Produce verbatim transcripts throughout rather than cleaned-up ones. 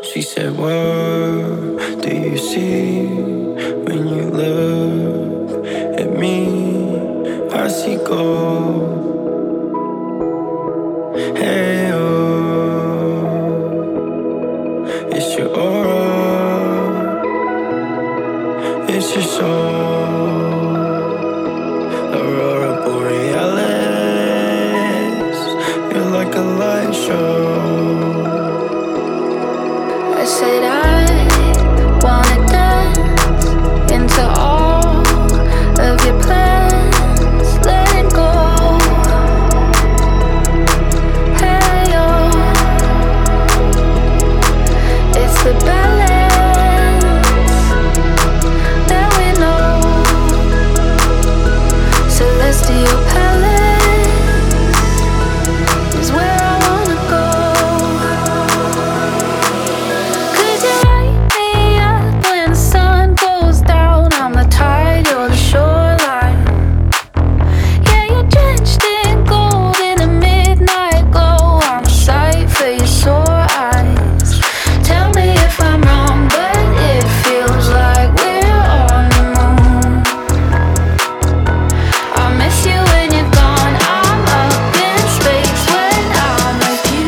She said, what do you see when you look at me? I see gold. Hey, oh, it's your aura, it's your soul. Aurora Borealis, you're like a light show. I said I wanna dance into all of your plans, let it go. Hey, oh, it's the balance that we know. Celestial palace is where I wanna go. 'Cause you light me up when the sun goes down. I'm the tide, you're the shoreline. Yeah, you're drenched in gold in the midnight glow. I'm a sight for your sore eyes. Tell me if I'm wrong, but it feels like we're on the moon. I miss you when you're gone. I'm up in space when I'm with you.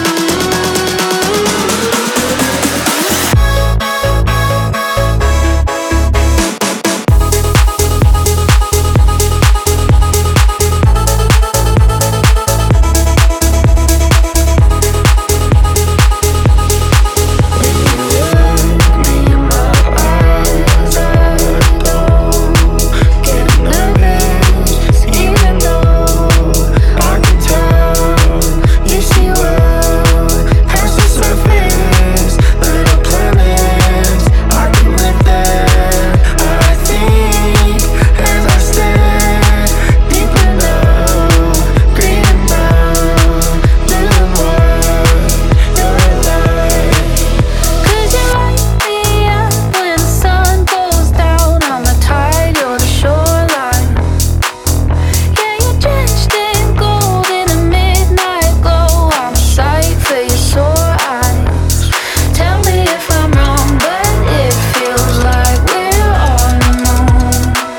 Me in my eyes, I don't get nervous, even though I can tell you see well past the surface. Little planets, I can live there. I think as I stare deep enough, green enough, little more, you're alive. 'Cause you light me up when the sun goes down. I'm the tide, you're the shoreline. Yeah, you're drenched in gold in the midnight glow. I'm a sight for your sore eyes. Tell me if I'm wrong, but it feels like we're on the moon.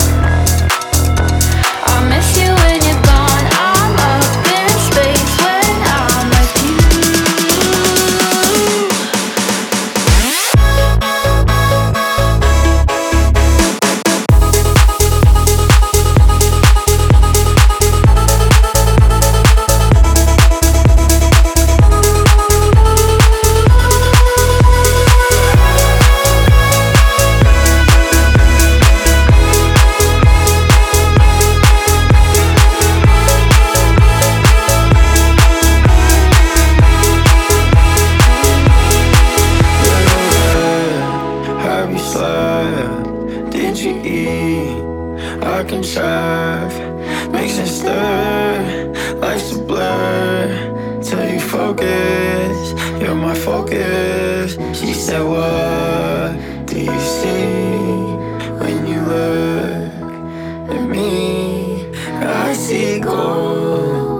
I miss you when you're gone. I'm up in space when I'm with you. Have you slept? Did you eat? I can track, mix and stir. Life's a blur till you focus. You're my focus. She said, what do you see when you look at me? I see gold.